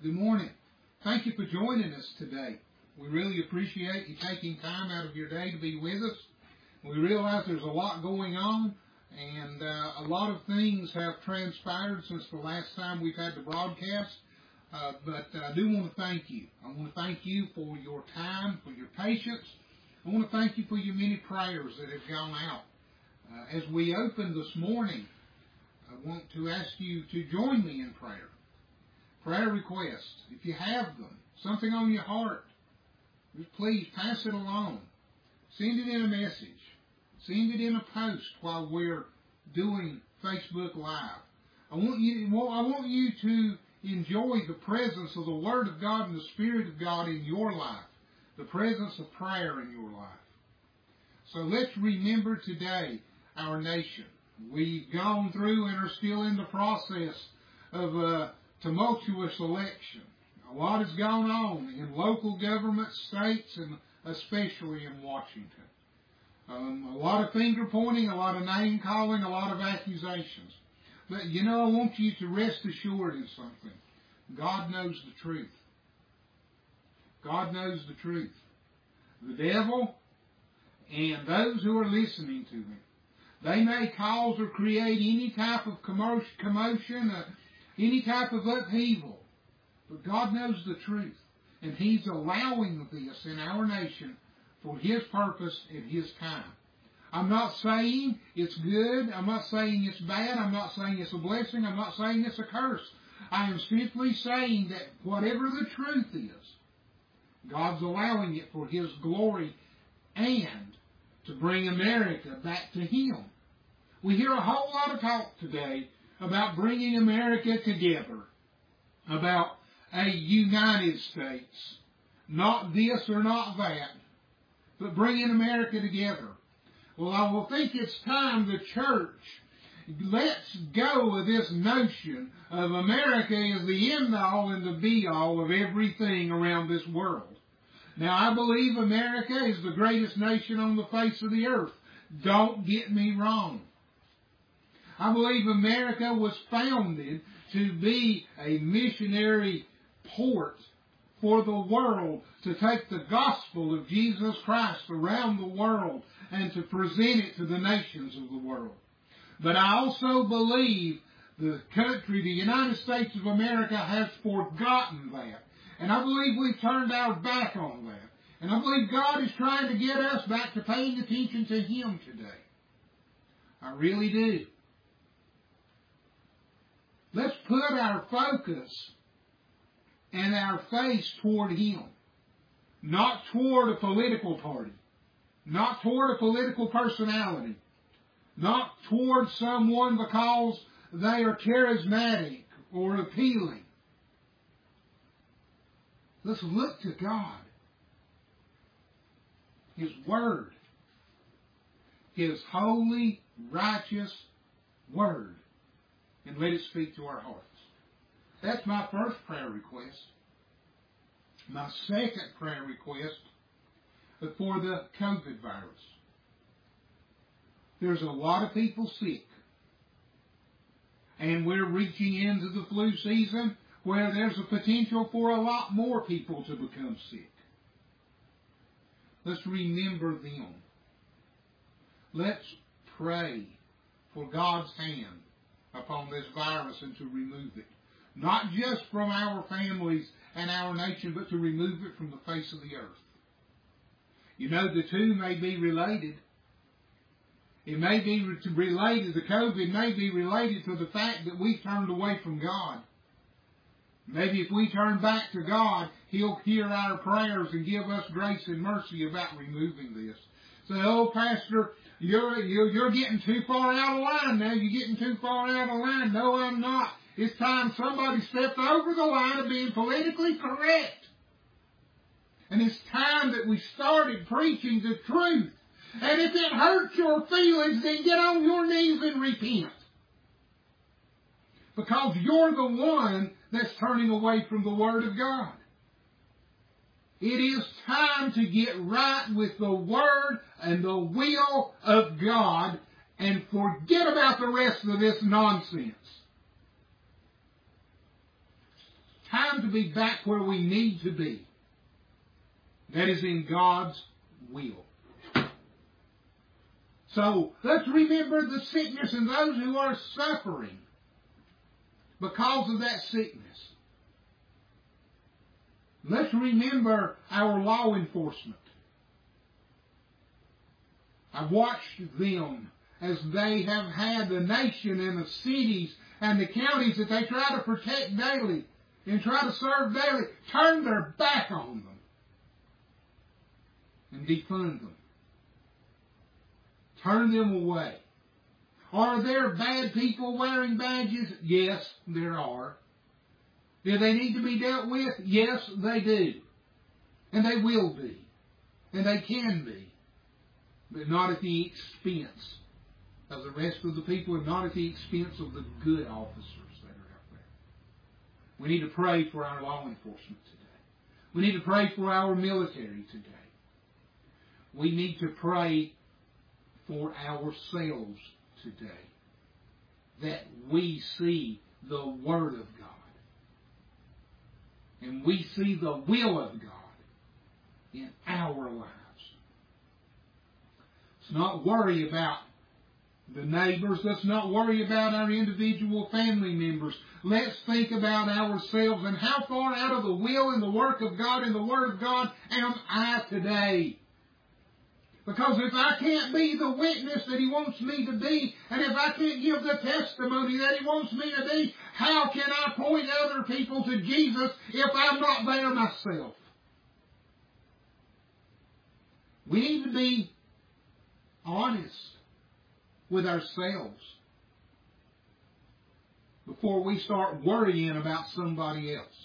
Good morning. Thank you for joining us today. We really appreciate you taking time out of your day to be with us. We realize there's a lot going on, and a lot of things have transpired since the last time we've had the broadcast. But I do want to thank you. I want to thank you for your time, for your patience. I want to thank you for your many prayers that have gone out. As we open this morning, I want to ask you to join me in prayer. Prayer requests, if you have them, something on your heart, just please pass it along. Send it in a message. Send it in a post while we're doing Facebook Live. I want you to enjoy the presence of the Word of God and the Spirit of God in your life, the presence of prayer in your life. So let's remember today our nation. We've gone through and are still in the process of a tumultuous election. A lot has gone on in local government, states, and especially in Washington. A lot of finger pointing, a lot of name calling, a lot of accusations. But I want you to rest assured in something. God knows the truth. God knows the truth. The devil and those who are listening to him, they may cause or create any type of commotion, any type of upheaval. But God knows the truth. And He's allowing this in our nation for His purpose at His time. I'm not saying it's good. I'm not saying it's bad. I'm not saying it's a blessing. I'm not saying it's a curse. I am simply saying that whatever the truth is, God's allowing it for His glory and to bring America back to Him. We hear a whole lot of talk today about bringing America together, about a United States, not this or not that, but bringing America together. Well, I will think it's time the church lets go of this notion of America as the end-all and the be-all of everything around this world. Now, I believe America is the greatest nation on the face of the earth. Don't get me wrong. I believe America was founded to be a missionary port for the world, to take the gospel of Jesus Christ around the world and to present it to the nations of the world. But I also believe the country, the United States of America, has forgotten that. And I believe we've turned our back on that. And I believe God is trying to get us back to paying attention to Him today. I really do. Let's put our focus and our face toward Him. Not toward a political party. Not toward a political personality. Not toward someone because they are charismatic or appealing. Let's look to God. His Word. His holy, righteous Word. And let it speak to our hearts. That's my first prayer request. My second prayer request is for the COVID virus. There's a lot of people sick. And we're reaching into the flu season where there's a potential for a lot more people to become sick. Let's remember them. Let's pray for God's hand upon this virus and to remove it. Not just from our families and our nation, but to remove it from the face of the earth. The two may be related. It may be related, the COVID may be related to the fact that we turned away from God. Maybe if we turn back to God, He'll hear our prayers and give us grace and mercy about removing this. Say, oh, Pastor, you're getting too far out of line now. You're getting too far out of line. No, I'm not. It's time somebody stepped over the line of being politically correct. And it's time that we started preaching the truth. And if it hurts your feelings, then get on your knees and repent. Because you're the one that's turning away from the Word of God. It is time to get right with the Word and the will of God and forget about the rest of this nonsense. time to be back where we need to be. That is in God's will. So let's remember the sickness and those who are suffering because of that sickness. Let's remember our law enforcement. I've watched them as they have had the nation and the cities and the counties that they try to protect daily and try to serve daily, turn their back on them and defund them. Turn them away. Are there bad people wearing badges? Yes, there are. Do they need to be dealt with? Yes, they do. And they will be. And they can be. But not at the expense of the rest of the people and not at the expense of the good officers that are out there. We need to pray for our law enforcement today. We need to pray for our military today. We need to pray for ourselves today, that we see the Word of God and we see the will of God in our lives. Let's not worry about the neighbors. Let's not worry about our individual family members. Let's think about ourselves and how far out of the will and the work of God and the Word of God am I today. Because if I can't be the witness that He wants me to be, and if I can't give the testimony that He wants me to be, how can I point other people to Jesus if I'm not there myself? We need to be honest with ourselves before we start worrying about somebody else.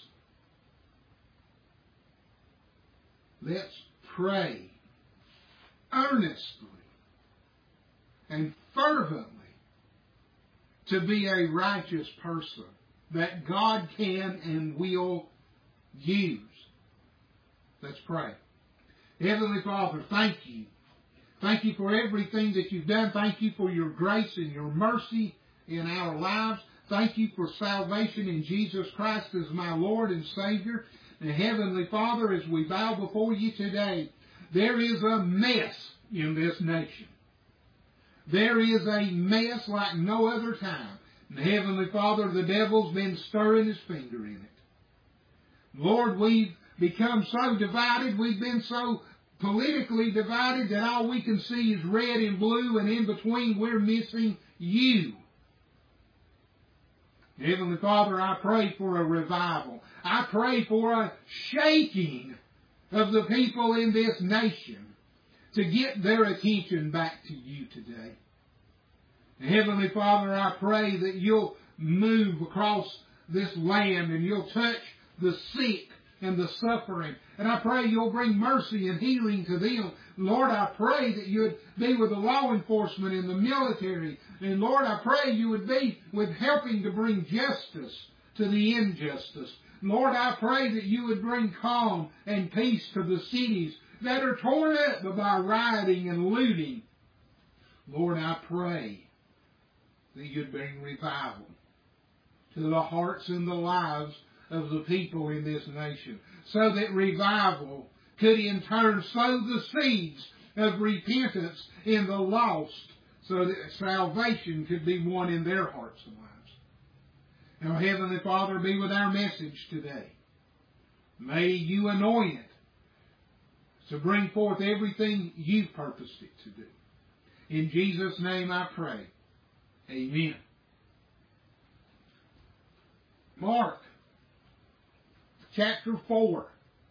Let's pray earnestly and fervently to be a righteous person that God can and will use. Let's pray. Heavenly Father, thank you. Thank you for everything that you've done. Thank you for your grace and your mercy in our lives. Thank you for salvation in Jesus Christ as my Lord and Savior. And Heavenly Father, as we bow before you today, there is a mess in this nation. There is a mess like no other time. And Heavenly Father, the devil's been stirring his finger in it. Lord, we've become so divided. We've been so politically divided that all we can see is red and blue, and in between we're missing you. Heavenly Father, I pray for a revival. I pray for a shaking of the people in this nation to get their attention back to you today. Heavenly Father, I pray that you'll move across this land and you'll touch the sick and the suffering. And I pray you'll bring mercy and healing to them. Lord, I pray that you would be with the law enforcement and the military. And Lord, I pray you would be with helping to bring justice to the injustice. Lord, I pray that you would bring calm and peace to the cities that are torn up by rioting and looting. Lord, I pray that you'd bring revival to the hearts and the lives of the people in this nation, so that revival could in turn sow the seeds of repentance in the lost, so that salvation could be won in their hearts and lives. Now, Heavenly Father, be with our message today. May you anoint it to bring forth everything you've purposed it to do. In Jesus' name I pray. Amen. Mark chapter 4.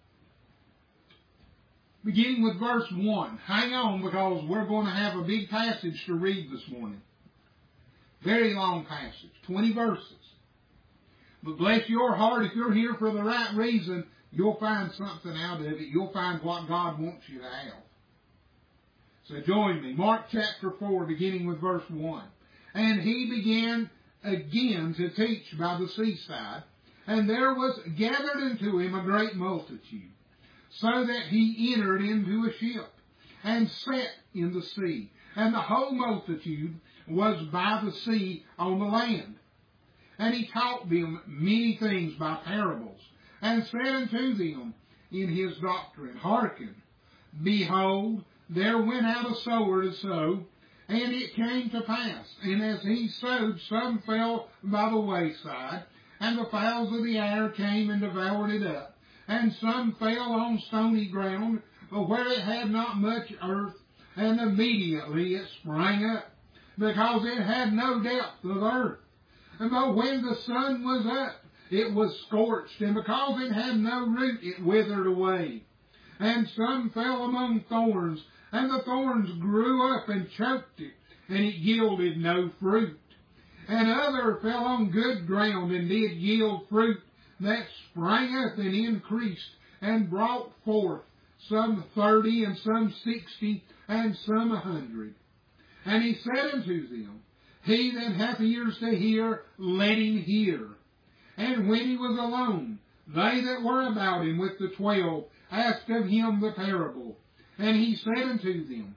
Beginning with verse 1. Hang on, because we're going to have a big passage to read this morning. Very long passage. 20 verses. But bless your heart, if you're here for the right reason, you'll find something out of it. You'll find what God wants you to have. So join me. Mark chapter 4, beginning with verse 1. And he began again to teach by the seaside, and there was gathered unto him a great multitude, so that he entered into a ship, and sat in the sea. And the whole multitude was by the sea on the land. And he taught them many things by parables, and said unto them in his doctrine, Hearken, behold, there went out a sower to sow, and it came to pass, and as he sowed, some fell by the wayside, and the fowls of the air came and devoured it up. And some fell on stony ground, where it had not much earth, and immediately it sprang up, because it had no depth of earth. But when the sun was up, it was scorched, and because it had no root, it withered away. And some fell among thorns, and the thorns grew up and choked it, and it yielded no fruit. And other fell on good ground, and did yield fruit that sprang up and increased, and brought forth some 30, and some 60, and some 100. And he said unto them, He that hath ears to hear, let him hear. And when he was alone, they that were about him with the 12 asked of him the parable. And he said unto them,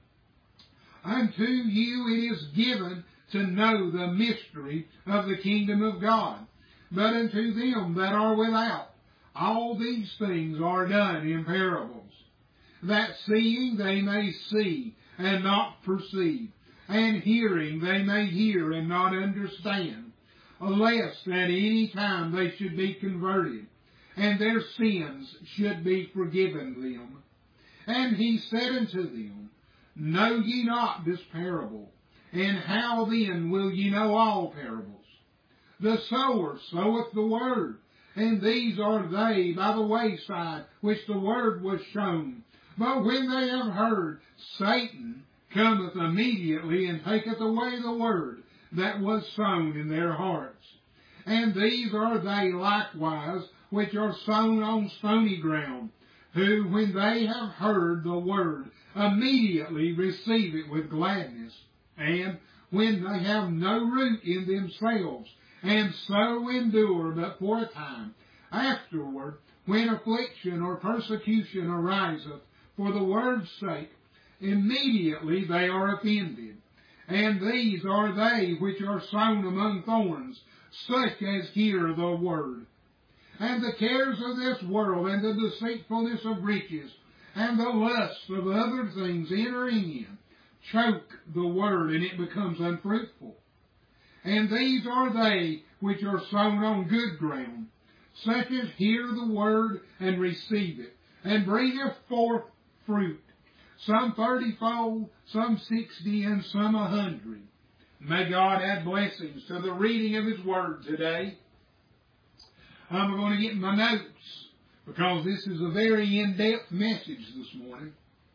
Unto you it is given to know the mystery of the kingdom of God. But unto them that are without, all these things are done in parables, that seeing they may see and not perceive, and hearing they may hear and not understand, lest at any time they should be converted, and their sins should be forgiven them. And he said unto them, Know ye not this parable? And how then will ye know all parables? The sower soweth the word, and these are they by the wayside which the word was shown. But when they have heard, Satan cometh immediately and taketh away the word that was sown in their hearts. And these are they likewise which are sown on stony ground, who, when they have heard the word, immediately receive it with gladness. And when they have no root in themselves, and so endure but for a time, afterward, when affliction or persecution ariseth for the word's sake, immediately they are offended. And these are they which are sown among thorns, such as hear the word. And the cares of this world, and the deceitfulness of riches, and the lusts of other things entering in, choke the word, and it becomes unfruitful. And these are they which are sown on good ground, such as hear the word and receive it, and bringeth forth fruit, some 30-fold, some 60, and some 100. May God add blessings to the reading of His Word today. I'm going to get my notes, because this is a very in-depth message this morning.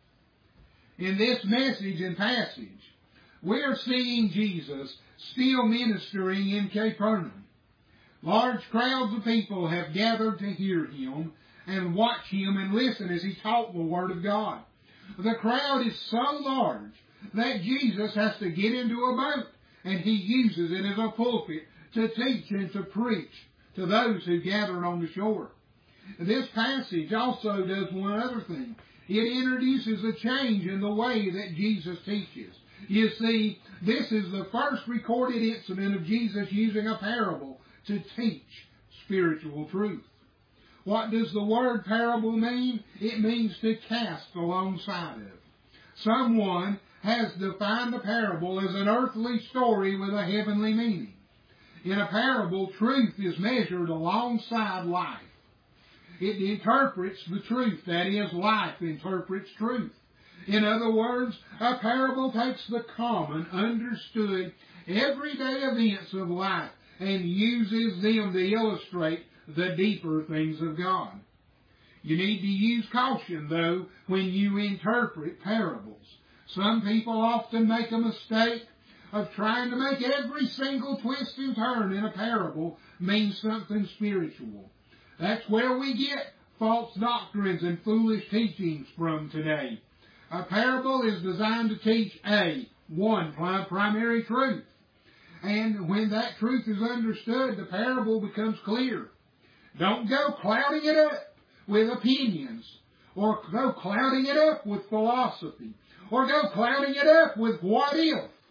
In this message and passage, we are seeing Jesus still ministering in Capernaum. Large crowds of people have gathered to hear Him and watch Him and listen as He taught the Word of God. The crowd is so large that Jesus has to get into a boat, and He uses it as a pulpit to teach and to preach to those who gathered on the shore. This passage also does one other thing. It introduces a change in the way that Jesus teaches. You see, this is the first recorded incident of Jesus using a parable to teach spiritual truth. What does the word parable mean? It means to cast alongside of. Someone has defined a parable as an earthly story with a heavenly meaning. In a parable, truth is measured alongside life. It interprets the truth. That is, life interprets truth. In other words, a parable takes the common, understood, everyday events of life and uses them to illustrate the deeper things of God. You need to use caution, though, when you interpret parables. Some people often make a mistake of trying to make every single twist and turn in a parable mean something spiritual. That's where we get false doctrines and foolish teachings from today. A parable is designed to teach one primary truth. And when that truth is understood, the parable becomes clear. Don't go clouding it up with opinions, or go clouding it up with philosophy, or go clouding it up with what if.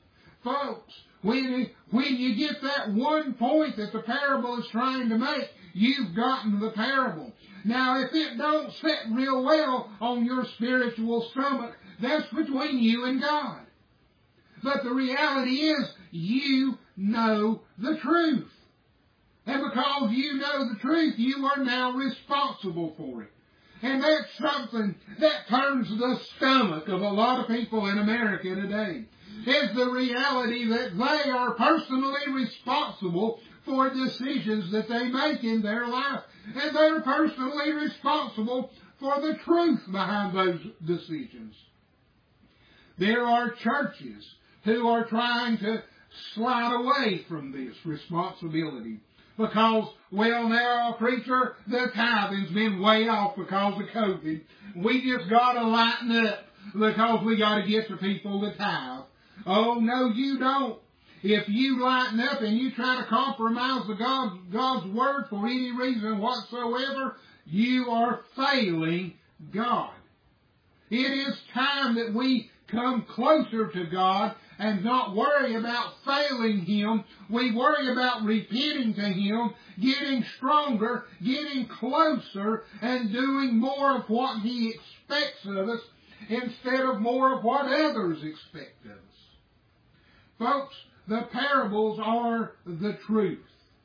Folks, when you get that one point that the parable is trying to make, you've gotten the parable. Now, if it don't sit real well on your spiritual stomach, that's between you and God. But the reality is, you know the truth. And because you know the truth, you are now responsible for it. And that's something that turns the stomach of a lot of people in America today, is the reality that they are personally responsible for decisions that they make in their life. And they're personally responsible for the truth behind those decisions. There are churches who are trying to slide away from this responsibility. Because, well, now, preacher, the tithing's been way off because of COVID. We just got to lighten up because we got to get the people to tithe. Oh, no, you don't. If you lighten up and you try to compromise God's word for any reason whatsoever, you are failing God. It is time that we come closer to God and not worry about failing Him. We worry about repenting to Him, getting stronger, getting closer, and doing more of what He expects of us instead of more of what others expect of us. Folks, the parables are the truth.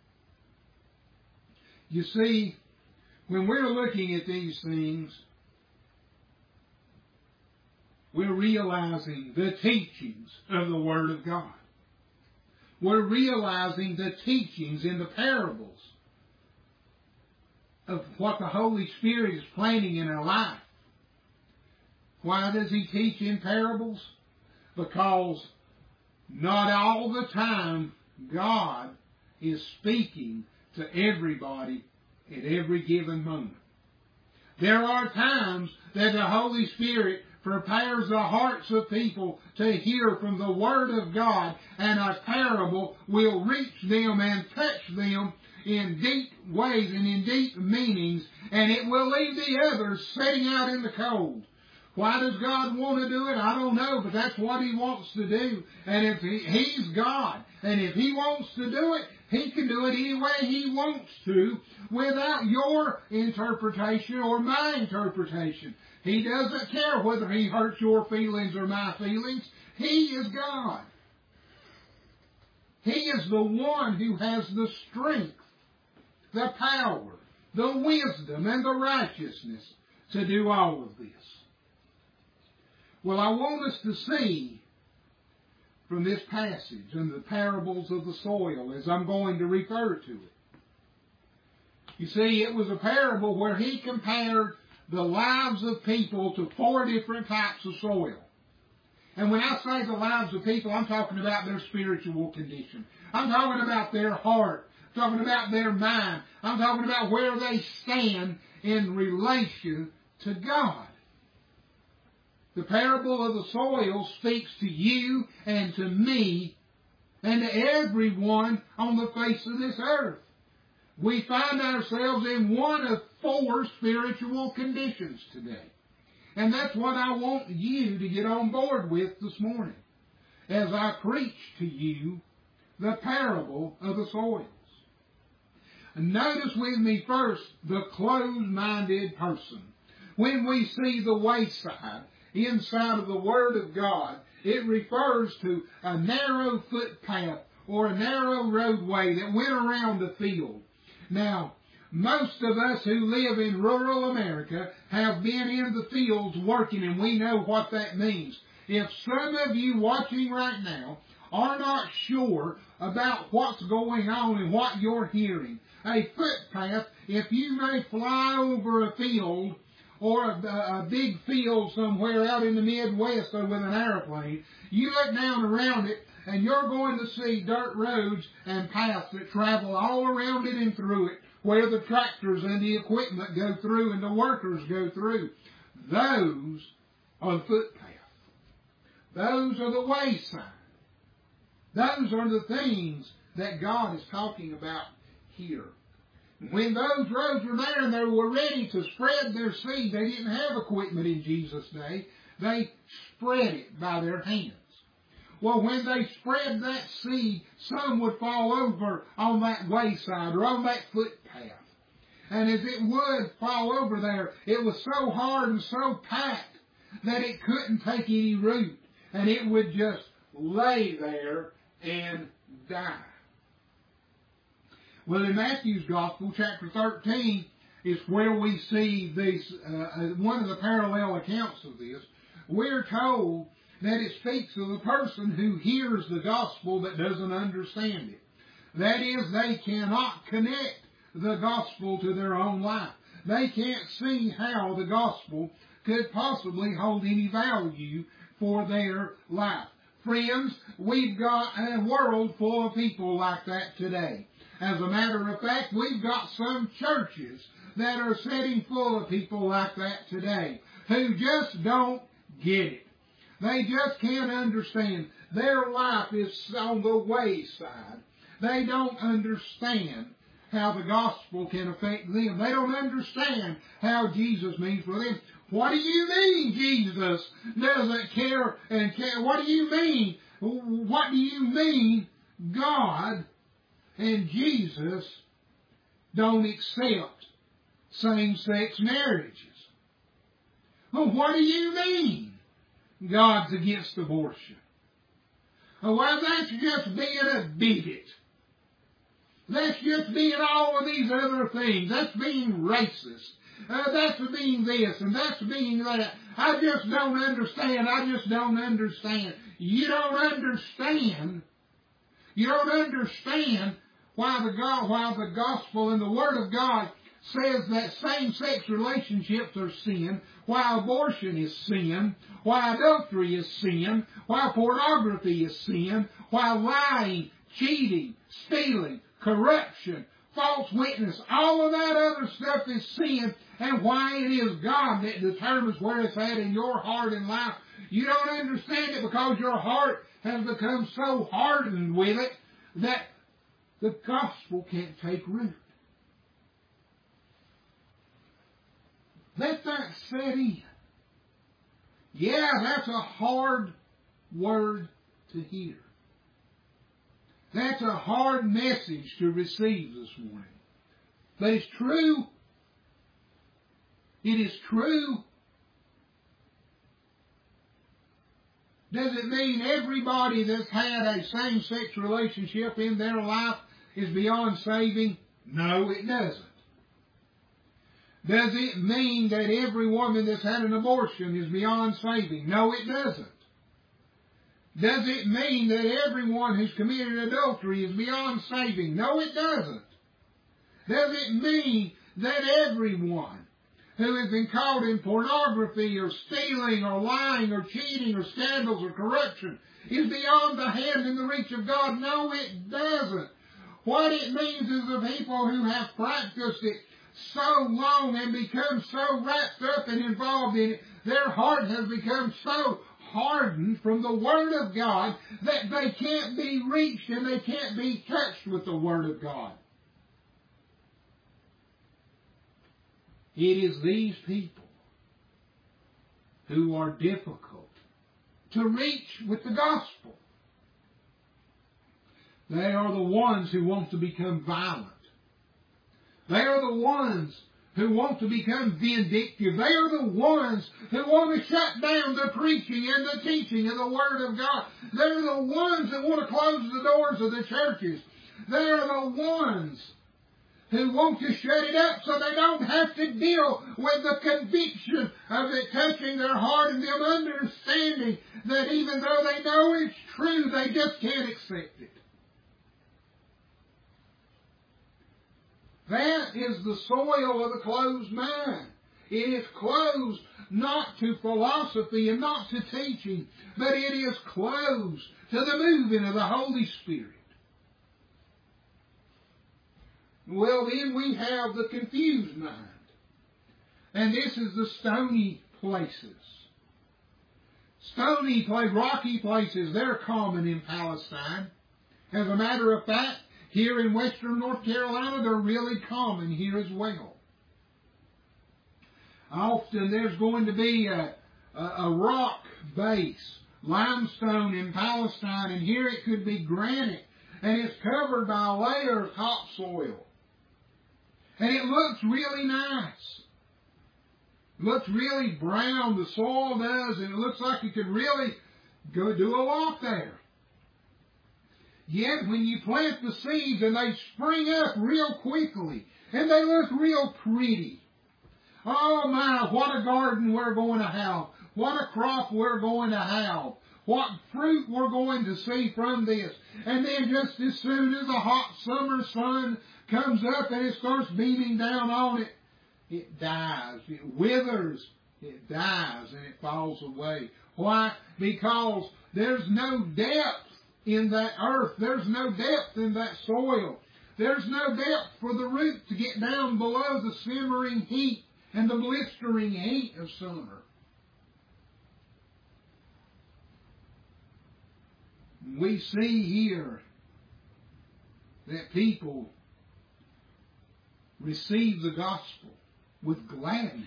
You see, when we're looking at these things, we're realizing the teachings of the Word of God. We're realizing the teachings in the parables of what the Holy Spirit is planning in our life. Why does He teach in parables? Because not all the time God is speaking to everybody at every given moment. There are times that the Holy Spirit prepares the hearts of people to hear from the Word of God, and a parable will reach them and touch them in deep ways and in deep meanings, and it will leave the others sitting out in the cold. Why does God want to do it? I don't know, but that's what He wants to do. And if He's God, and if He wants to do it, He can do it any way He wants to without your interpretation or my interpretation. He doesn't care whether He hurts your feelings or my feelings. He is God. He is the one who has the strength, the power, the wisdom, and the righteousness to do all of this. Well, I want us to see from this passage and the parables of the soil as I'm going to refer to it. You see, it was a parable where He compared the lives of people to 4 different types of soil. And when I say the lives of people, I'm talking about their spiritual condition. I'm talking about their heart. I'm talking about their mind. I'm talking about where they stand in relation to God. The parable of the soil speaks to you and to me and to everyone on the face of this earth. We find ourselves in one of 4 spiritual conditions today. And that's what I want you to get on board with this morning as I preach to you the parable of the soils. And notice with me first the closed-minded person. When we see the wayside inside of the Word of God, it refers to a narrow footpath or a narrow roadway that went around a field. Now, most of us who live in rural America have been in the fields working, and we know what that means. If some of you watching right now are not sure about what's going on and what you're hearing, a footpath, if you may fly over a field or a big field somewhere out in the Midwest or with an airplane, you look down around it and you're going to see dirt roads and paths that travel all around it and through it, where the tractors and the equipment go through and the workers go through. Those are the footpaths. Those are the wayside. Those are the things that God is talking about here. When those roads were there and they were ready to spread their seed, they didn't have equipment in Jesus' day. They spread it by their hands. Well, when they spread that seed, some would fall over on that wayside or on that footpath. And as it would fall over there, it was so hard and so packed that it couldn't take any root. And it would just lay there and die. Well, in Matthew's Gospel, chapter 13, is where we see this, one of the parallel accounts of this. We're told that it speaks of the person who hears the gospel but doesn't understand it. That is, they cannot connect the gospel to their own life. They can't see how the gospel could possibly hold any value for their life. Friends, we've got a world full of people like that today. As a matter of fact, we've got some churches that are sitting full of people like that today who just don't get it. They just can't understand. Their life is on the wayside. They don't understand how the gospel can affect them. They don't understand how Jesus means for them. What do you mean Jesus doesn't care and care? What do you mean? What do you mean God and Jesus don't accept same-sex marriages? Well, what do you mean God's against abortion? Well, that's just being a bigot. That's just being all of these other things. That's being racist. That's being this and that's being that. I just don't understand. I just don't understand. You don't understand. You don't understand why the gospel and the Word of God says that same-sex relationships are sin, why abortion is sin, why adultery is sin, why pornography is sin, why lying, cheating, stealing, corruption, false witness, all of that other stuff is sin, and why it is God that determines where it's at in your heart and life. You don't understand it because your heart has become so hardened with it that the gospel can't take root. Let that set in. Yeah, that's a hard word to hear. That's a hard message to receive this morning. But it's true. It is true. Does it mean everybody that's had a same-sex relationship in their life is beyond saving? No, it doesn't. Does it mean that every woman that's had an abortion is beyond saving? No, it doesn't. Does it mean that everyone who's committed adultery is beyond saving? No, it doesn't. Does it mean that everyone who has been caught in pornography or stealing or lying or cheating or scandals or corruption is beyond the hand and the reach of God? No, it doesn't. What it means is the people who have practiced it so long and become so wrapped up and involved in it, their heart has become so hardened from the Word of God that they can't be reached and they can't be touched with the Word of God. It is these people who are difficult to reach with the gospel. They are the ones who want to become violent. They are the ones who want to become vindictive. They are the ones who want to shut down the preaching and the teaching of the Word of God. They're the ones that want to close the doors of the churches. They are the ones who want to shut it up so they don't have to deal with the conviction of it touching their heart and them understanding that even though they know it's true, they just can't accept it. That is the soil of the closed mind. It is closed not to philosophy and not to teaching, but it is closed to the moving of the Holy Spirit. Well, then we have the confused mind. And this is the stony places. Rocky places, they're common in Palestine. As a matter of fact, here in western North Carolina, they're really common here as well. Often there's going to be a rock base limestone in Palestine, and here it could be granite, and it's covered by a layer of topsoil. And it looks really nice. It looks really brown, the soil does, and it looks like you could really go do a lot there. Yet when you plant the seeds and they spring up real quickly, and they look real pretty. Oh my, what a garden we're going to have. What a crop we're going to have. What fruit we're going to see from this. And then just as soon as the hot summer sun comes up and it starts beaming down on it, it dies. It withers. It dies and it falls away. Why? Because there's no depth in that earth. There's no depth in that soil. There's no depth for the root to get down below the simmering heat and the blistering heat of summer. We see here that people receive the gospel with gladness.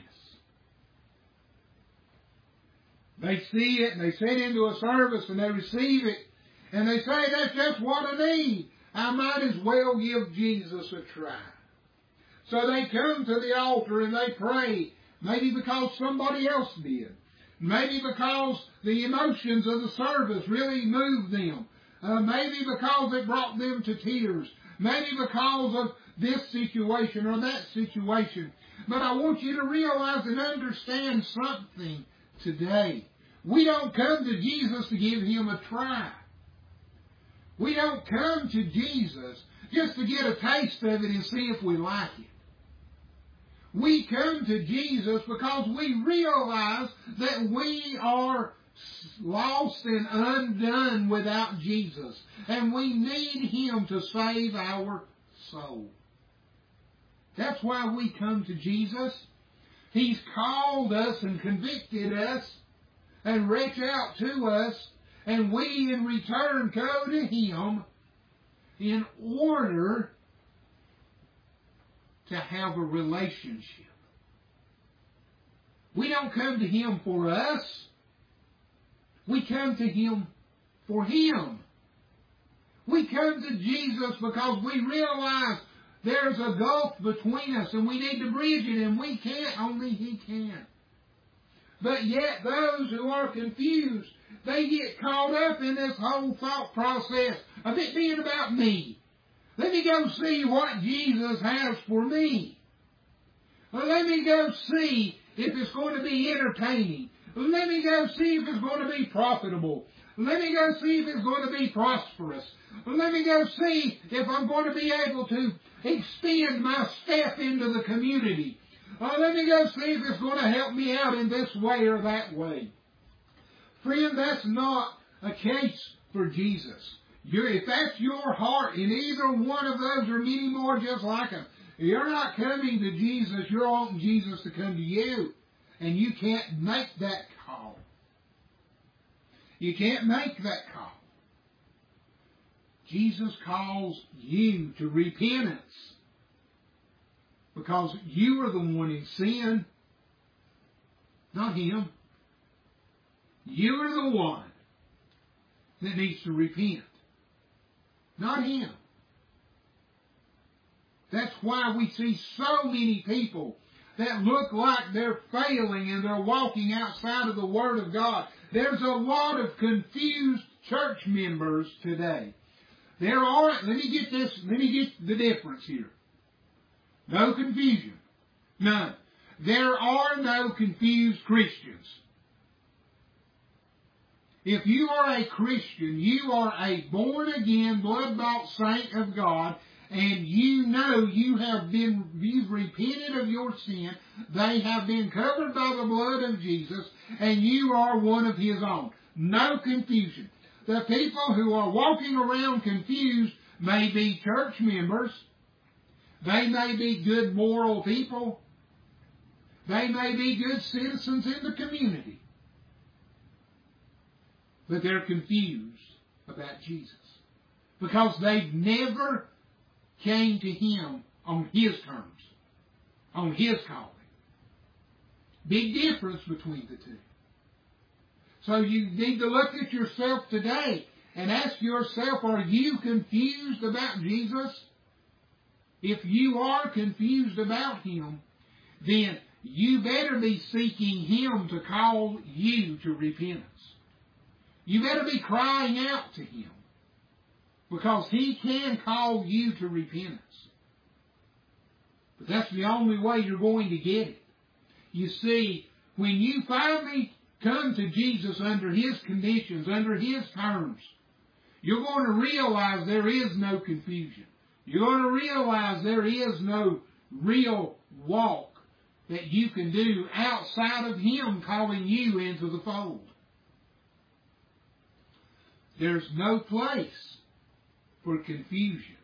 They see it and they sit into a service and they receive it and they say, that's just what I need. I might as well give Jesus a try. So they come to the altar and they pray, maybe because somebody else did. Maybe because the emotions of the service really moved them. Maybe because it brought them to tears. Maybe because of this situation or that situation. But I want you to realize and understand something today. We don't come to Jesus to give Him a try. We don't come to Jesus just to get a taste of it and see if we like it. We come to Jesus because we realize that we are lost and undone without Jesus. And we need Him to save our soul. That's why we come to Jesus. He's called us and convicted us and reached out to us. And we in return go to Him in order to have a relationship. We don't come to Him for us. We come to Him for Him. We come to Jesus because we realize there's a gulf between us and we need to bridge it, and we can't, only He can. But yet those who are confused, they get caught up in this whole thought process of it being about me. Let me go see what Jesus has for me. Well, let me go see if it's going to be entertaining. Let me go see if it's going to be profitable. Let me go see if it's going to be prosperous. Let me go see if I'm going to be able to extend my step into the community. Let me go see if it's going to help me out in this way or that way. Friend, that's not a case for Jesus. If that's your heart in either one of those or many more just like them, you're not coming to Jesus, you're wanting Jesus to come to you. And you can't make that call. You can't make that call. Jesus calls you to repentance because you are the one in sin, not Him. You are the one that needs to repent, not Him. That's why we see so many people that look like they're failing and they're walking outside of the Word of God. There's a lot of confused church members today. There aren't, let me get the difference here. No confusion. None. There are no confused Christians. If you are a Christian, you are a born-again, blood-bought saint of God, and you know you've repented of your sin, they have been covered by the blood of Jesus, and you are one of His own. No confusion. The people who are walking around confused may be church members. They may be good moral people. They may be good citizens in the community. But they're confused about Jesus. Because they've never came to Him on His terms, on His calling. Big difference between the two. So you need to look at yourself today and ask yourself, are you confused about Jesus? If you are confused about Him, then you better be seeking Him to call you to repentance. You better be crying out to Him, because He can call you to repentance. But that's the only way you're going to get it. You see, when you finally come to Jesus under His conditions, under His terms, you're going to realize there is no confusion. You're going to realize there is no real walk that you can do outside of Him calling you into the fold. There's no place for confusion.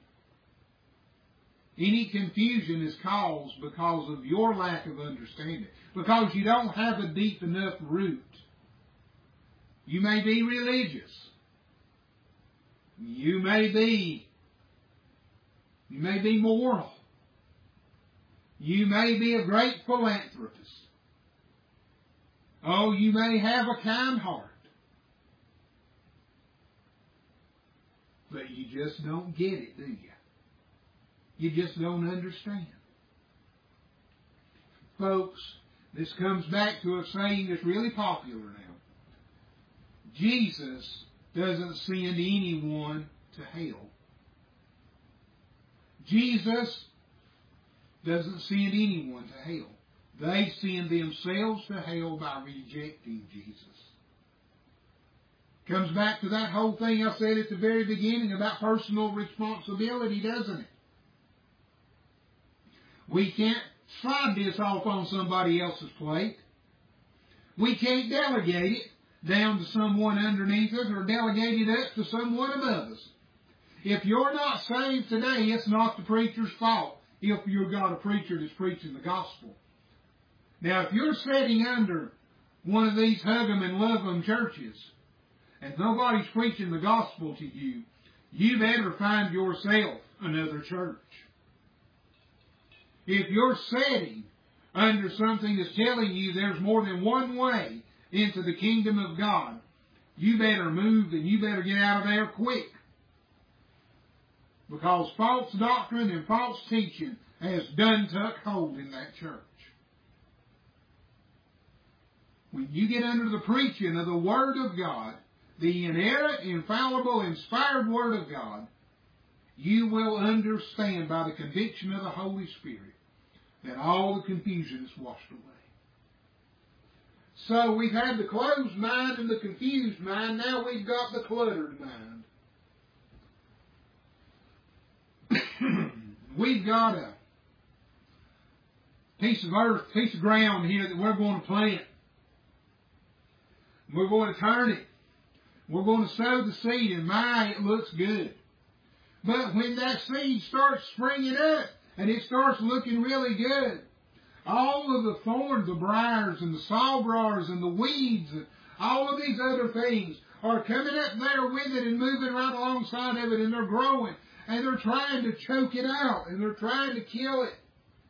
Any confusion is caused because of your lack of understanding, because you don't have a deep enough root. You may be religious. You may be moral. You may be a great philanthropist. Oh, you may have a kind heart. But you just don't get it, do you? You just don't understand. Folks, this comes back to a saying that's really popular now. Jesus doesn't send anyone to hell. Jesus doesn't send anyone to hell. They send themselves to hell by rejecting Jesus. Comes back to that whole thing I said at the very beginning about personal responsibility, doesn't it? We can't slide this off on somebody else's plate. We can't delegate it down to someone underneath us or delegate it up to someone above us. If you're not saved today, it's not the preacher's fault if you've got a preacher that's preaching the gospel. Now, if you're sitting under one of these hug 'em and love 'em churches and nobody's preaching the gospel to you, you better find yourself another church. If you're sitting under something that's telling you there's more than one way into the kingdom of God, you better move and you better get out of there quick. Because false doctrine and false teaching has done took hold in that church. When you get under the preaching of the Word of God, the inerrant, infallible, inspired Word of God, you will understand by the conviction of the Holy Spirit that all the confusion is washed away. So we've had the closed mind and the confused mind. Now we've got the cluttered mind. We've got a piece of earth, piece of ground here that we're going to plant. We're going to turn it. We're going to sow the seed, and my, it looks good. But when that seed starts springing up, and it starts looking really good, all of the thorns, the briars, and the sawbriars, and the weeds, and all of these other things are coming up there with it and moving right alongside of it, and they're growing, and they're trying to choke it out, and they're trying to kill it.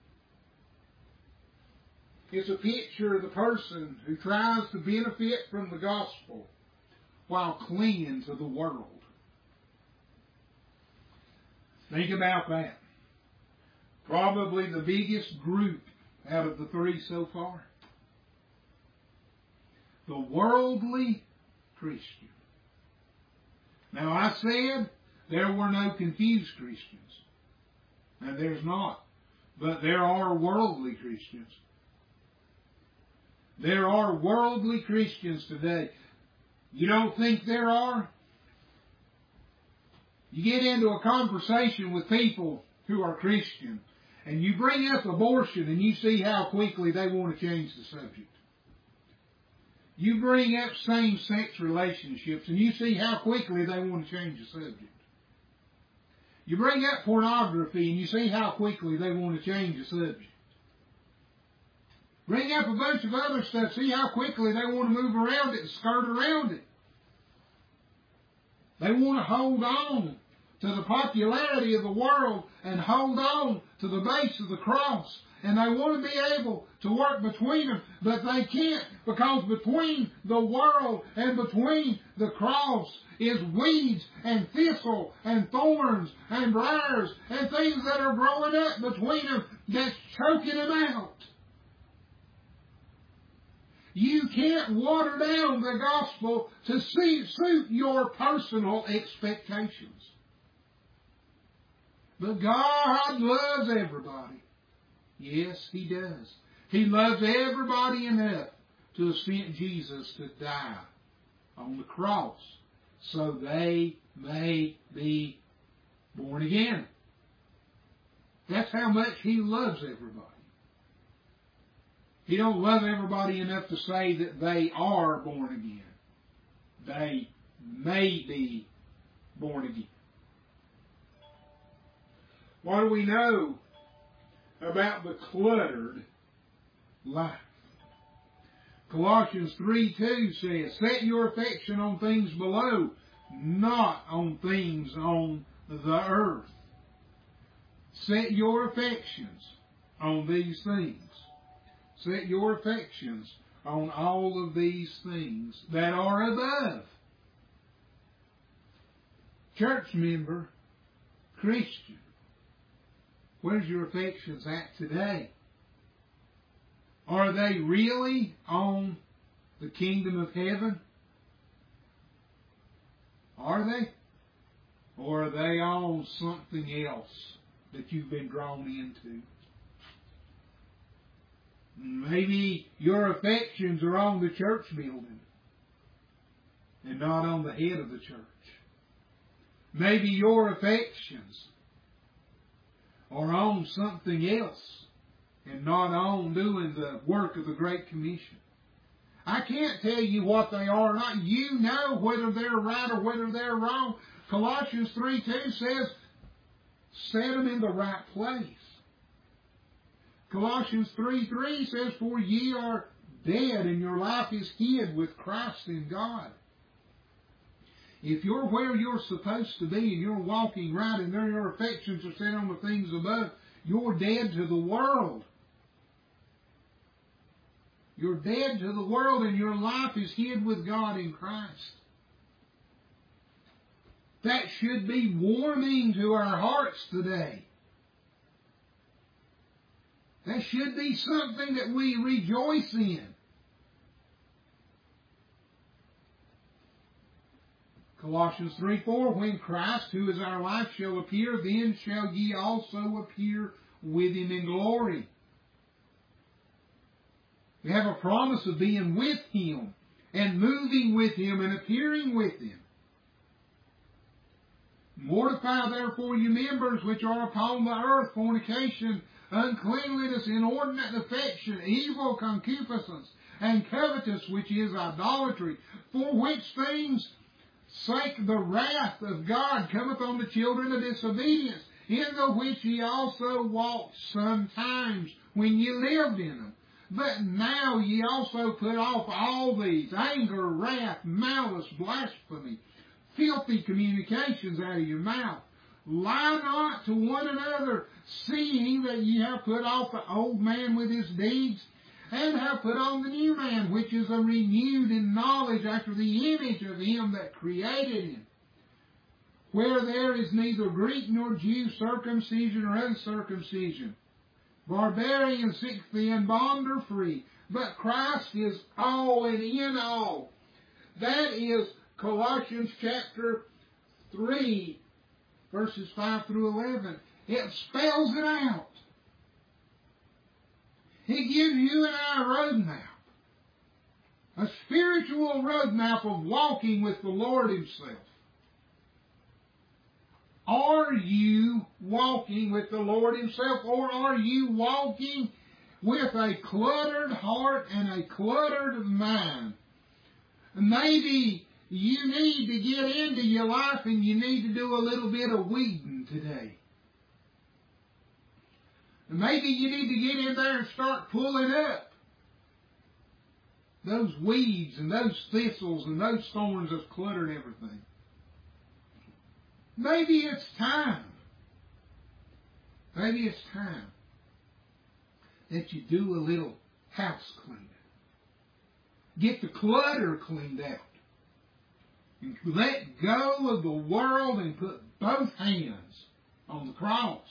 It's a picture of the person who tries to benefit from the gospel while clinging to the world. Think about that. Probably the biggest group out of the three so far. The worldly Christian. Now I said there were no confused Christians. And there's not. But there are worldly Christians. There are worldly Christians today. You don't think there are? You get into a conversation with people who are Christian, and you bring up abortion, and you see how quickly they want to change the subject. You bring up same-sex relationships, and you see how quickly they want to change the subject. You bring up pornography, and you see how quickly they want to change the subject. Bring up a bunch of other stuff, see how quickly they want to move around it and skirt around it. They want to hold on to the popularity of the world and hold on to the base of the cross. And they want to be able to work between them, but they can't, because between the world and between the cross is weeds and thistle and thorns and briars and things that are growing up between them that's choking them out. You can't water down the gospel to suit your personal expectations. But God loves everybody. Yes, He does. He loves everybody enough to have sent Jesus to die on the cross so they may be born again. That's how much He loves everybody. He don't love everybody enough to say that they are born again. They may be born again. What do we know about the cluttered life? Colossians 3:2 says, set your affection on things below, not on things on the earth. Set your affections on these things. Set your affections on all of these things that are above. Church member, Christian, where's your affections at today? Are they really on the kingdom of heaven? Are they? Or are they on something else that you've been drawn into? Maybe your affections are on the church building and not on the head of the church. Maybe your affections are on something else and not on doing the work of the Great Commission. I can't tell you what they are or not. You know whether they're right or whether they're wrong. Colossians 3:2 says, set them in the right place. Colossians 3:3 says, for ye are dead and your life is hid with Christ in God. If you're where you're supposed to be and you're walking right and your affections are set on the things above, you're dead to the world. You're dead to the world and your life is hid with God in Christ. That should be warming to our hearts today. That should be something that we rejoice in. Colossians 3:4, when Christ, who is our life, shall appear, then shall ye also appear with Him in glory. We have a promise of being with Him and moving with Him and appearing with Him. Mortify therefore your members which are upon the earth, fornication, uncleanliness, inordinate affection, evil concupiscence, and covetous, which is idolatry, for which things sake the wrath of God cometh on the children of disobedience, in the which ye also walked sometimes when ye lived in them. But now ye also put off all these: anger, wrath, malice, blasphemy, filthy communications out of your mouth. Lie not to one another, seeing that ye have put off the old man with his deeds, and have put on the new man, which is a renewed in knowledge after the image of Him that created him. Where there is neither Greek nor Jew, circumcision or uncircumcision, barbarian, Scythian, bond or free, but Christ is all and in all. That is Colossians chapter 3, verses 5 through 11. It spells it out. It gives you and I a roadmap. A spiritual roadmap of walking with the Lord Himself. Are you walking with the Lord Himself, or are you walking with a cluttered heart and a cluttered mind? Maybe you need to get into your life and you need to do a little bit of weeding today. Maybe you need to get in there and start pulling up those weeds and those thistles and those thorns that's cluttered everything. Maybe it's time. Maybe it's time that you do a little house cleaning. Get the clutter cleaned out. And let go of the world and put both hands on the cross.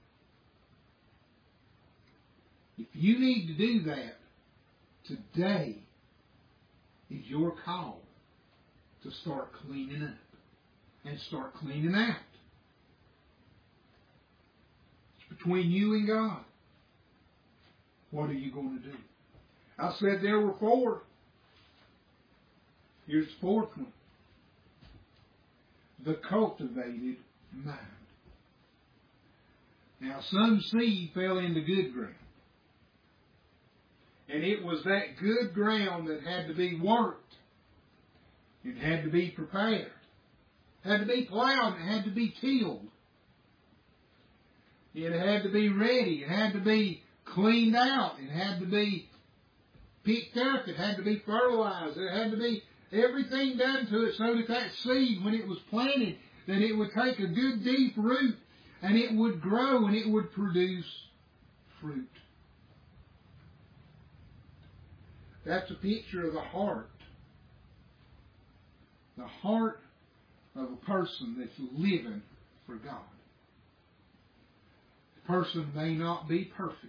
If you need to do that, today is your call to start cleaning up and start cleaning out. It's between you and God. What are you going to do? I said there were 4. Here's the 4th one. The cultivated mind. Now, some seed fell into good ground. And it was that good ground that had to be worked. It had to be prepared. It had to be plowed. It had to be tilled. It had to be ready. It had to be cleaned out. It had to be picked up. It had to be fertilized. It had to be everything done to it so that that seed, when it was planted, that it would take a good deep root and it would grow and it would produce fruit. That's a picture of the heart. The heart of a person that's living for God. The person may not be perfect.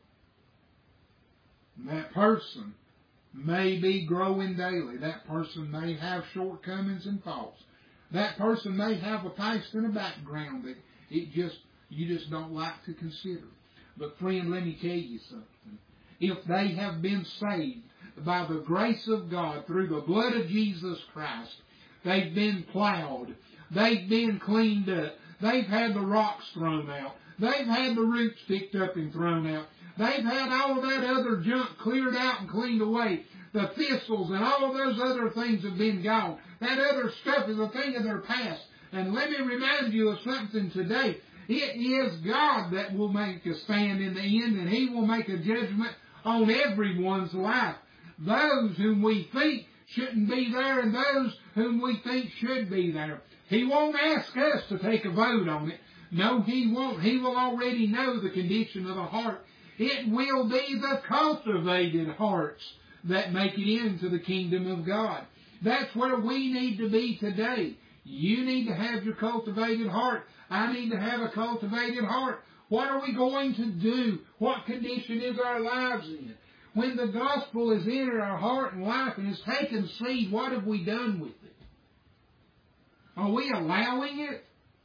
And that person may be growing daily. That person may have shortcomings and faults. That person may have a past and a background that you just don't like to consider. But friend, let me tell you something. If they have been saved by the grace of God through the blood of Jesus Christ, they've been plowed. They've been cleaned up. They've had the rocks thrown out. They've had the roots picked up and thrown out. They've had all of that other junk cleared out and cleaned away. The thistles and all of those other things have been gone. That other stuff is a thing of their past. And let me remind you of something today. It is God that will make a stand in the end, and He will make a judgment on everyone's life. Those whom we think shouldn't be there and those whom we think should be there. He won't ask us to take a vote on it. No, He won't. He will already know the condition of the heart. It will be the cultivated hearts that make it into the kingdom of God. That's where we need to be today. You need to have your cultivated heart. I need to have a cultivated heart. What are we going to do? What condition is our lives in? When the gospel is in our heart and life and has taken seed, what have we done with it? Are we allowing it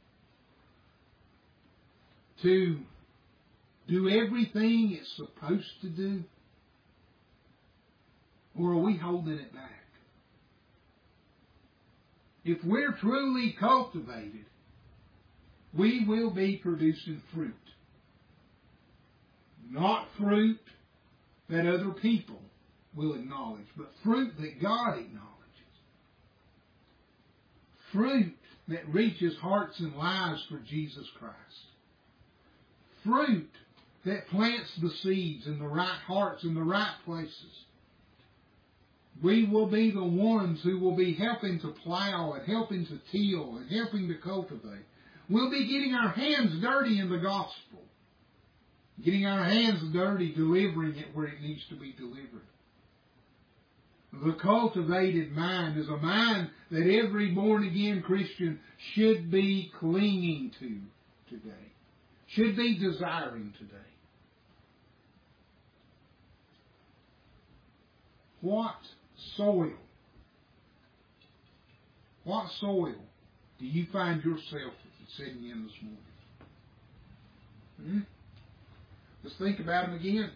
to do everything it's supposed to do? Or are we holding it back? If we're truly cultivated, we will be producing fruit. Not fruit that other people will acknowledge, but fruit that God acknowledges. Fruit that reaches hearts and lives for Jesus Christ. Fruit that plants the seeds in the right hearts, in the right places. We will be the ones who will be helping to plow and helping to till and helping to cultivate. We'll be getting our hands dirty in the gospel. Getting our hands dirty, delivering it where it needs to be delivered. The cultivated mind is a mind that every born-again Christian should be clinging to today. Should be desiring today. What soil? What soil do you find yourself sitting in this morning? Let's think about them again.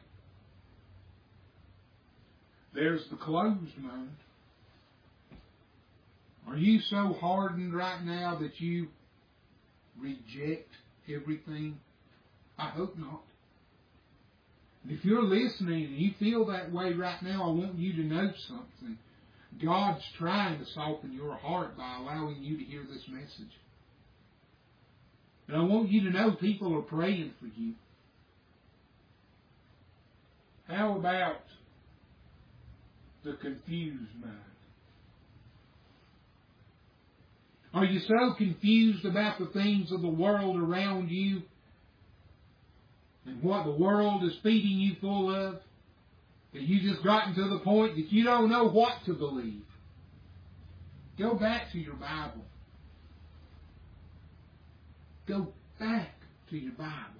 There's the closed mind. Are you so hardened right now that you reject everything? I hope not. And if you're listening and you feel that way right now, I want you to know something. God's trying to soften your heart by allowing you to hear this message. And I want you to know people are praying for you. How about the confused mind? Are you so confused about the things of the world around you and what the world is feeding you full of that you just gotten to the point that you don't know what to believe? Go back to your Bible. Go back to your Bible.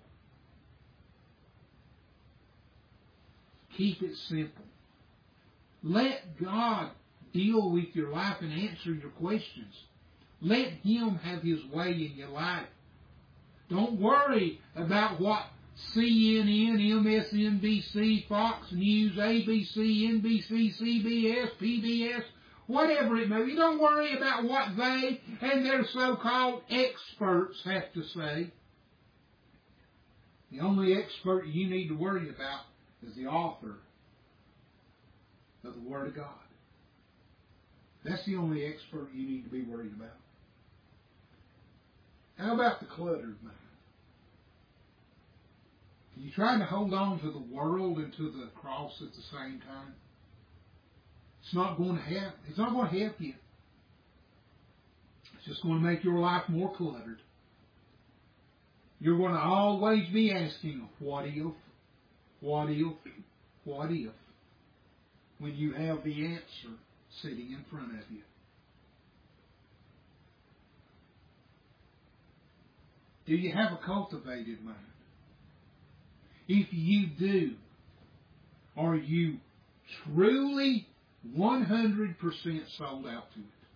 Keep it simple. Let God deal with your life and answer your questions. Let Him have His way in your life. Don't worry about what CNN, MSNBC, Fox News, ABC, NBC, CBS, PBS, whatever it may be. Don't worry about what they and their so-called experts have to say. The only expert you need to worry about is the author of the Word of God. That's the only expert you need to be worried about. How about the cluttered mind? Are you trying to hold on to the world and to the cross at the same time? It's not going to help. It's not going to help you. It's just going to make your life more cluttered. You're going to always be asking, what if, what if, what if, when you have the answer sitting in front of you. Do you have a cultivated mind? If you do, are you truly 100% sold out to it?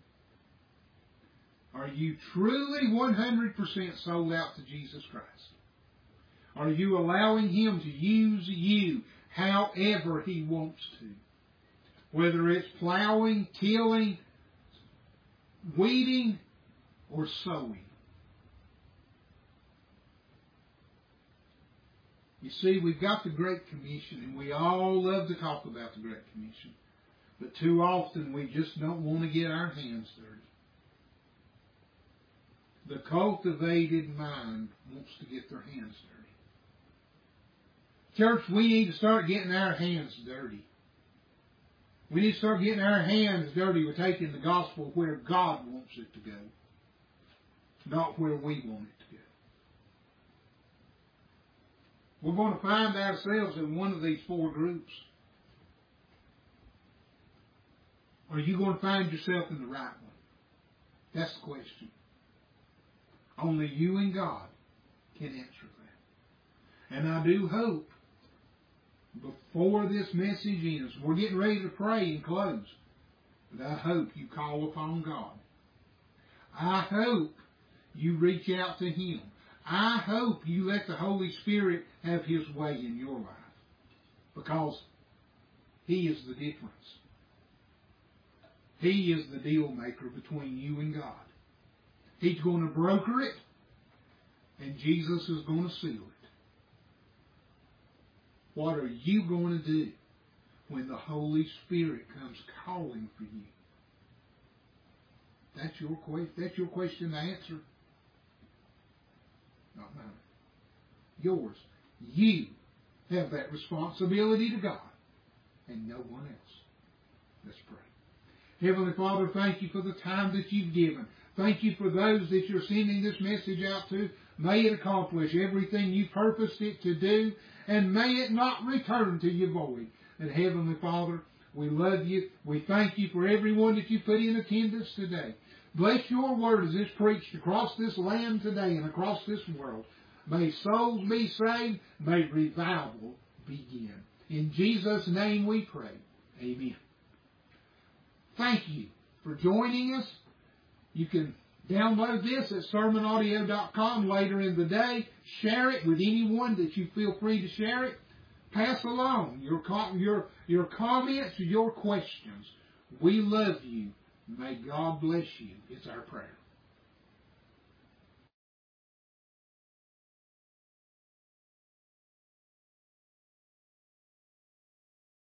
Are you truly 100% sold out to Jesus Christ? Are you allowing Him to use you however He wants to? Whether it's plowing, tilling, weeding, or sowing. You see, we've got the Great Commission, and we all love to talk about the Great Commission. But too often we just don't want to get our hands dirty. The cultivated mind wants to get their hands dirty. Church, we need to start getting our hands dirty. We need to start getting our hands dirty with taking the gospel where God wants it to go, not where we want it to go. We're going to find ourselves in one of these four groups. Are you going to find yourself in the right one? That's the question. Only you and God can answer that. And I do hope, before this message ends, we're getting ready to pray and close, but I hope you call upon God. I hope you reach out to Him. I hope you let the Holy Spirit have His way in your life, because He is the difference. He is the deal maker between you and God. He's going to broker it, and Jesus is going to seal it. What are you going to do when the Holy Spirit comes calling for you? That's your question to answer. Not mine. Yours. You have that responsibility to God and no one else. Let's pray. Heavenly Father, thank you for the time that you've given. Thank you for those that you're sending this message out to. May it accomplish everything you purposed it to do, and may it not return to you void. And Heavenly Father, we love you. We thank you for everyone that you put in attendance today. Bless your word as it's preached across this land today and across this world. May souls be saved. May revival begin. In Jesus' name we pray. Amen. Thank you for joining us. You can download this at sermonaudio.com later in the day. Share it with anyone that you feel free to share it. Pass along your comments or your questions. We love you. May God bless you. It's our prayer.